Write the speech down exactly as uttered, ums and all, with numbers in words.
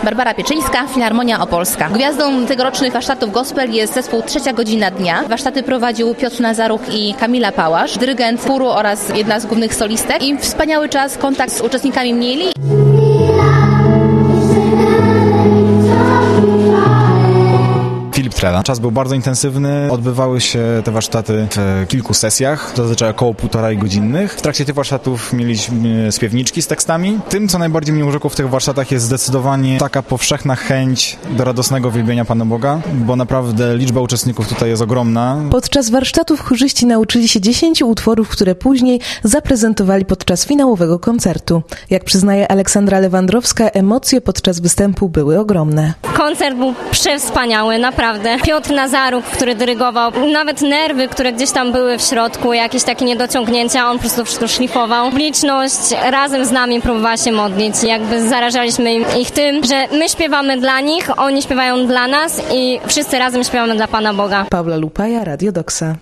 Barbara Pieczyńska, Filharmonia Opolska. Gwiazdą tegorocznych warsztatów gospel jest zespół Trzecia Godzina Dnia. Warsztaty prowadził Piotr Nazaruch i Kamila Pałasz, dyrygent chóru oraz jedna z głównych solistek. I wspaniały czas, kontakt z uczestnikami mieli. Filip Trela. Czas był bardzo intensywny, odbywały się te warsztaty w kilku sesjach, zazwyczaj około półtorej godzinnych. W trakcie tych warsztatów mieliśmy śpiewniczki z tekstami. Tym, co najbardziej mnie urzekło w tych warsztatach, jest zdecydowanie taka powszechna chęć do radosnego wielbienia Pana Boga, bo naprawdę liczba uczestników tutaj jest ogromna. Podczas warsztatów chórzyści nauczyli się dziesięciu utworów, które później zaprezentowali podczas finałowego koncertu. Jak przyznaje Aleksandra Lewandrowska, emocje podczas występu były ogromne. Koncert był przewspaniały, naprawdę. Piotr Nazaruch, który dyrygował, nawet nerwy, które gdzieś tam były w środku, jakieś takie niedociągnięcia, on po prostu wszystko szlifował. Publiczność razem z nami próbowała się modlić. Jakby zarażaliśmy ich tym, że my śpiewamy dla nich, oni śpiewają dla nas i wszyscy razem śpiewamy dla Pana Boga. Paula Lupaja, Radio Doksa.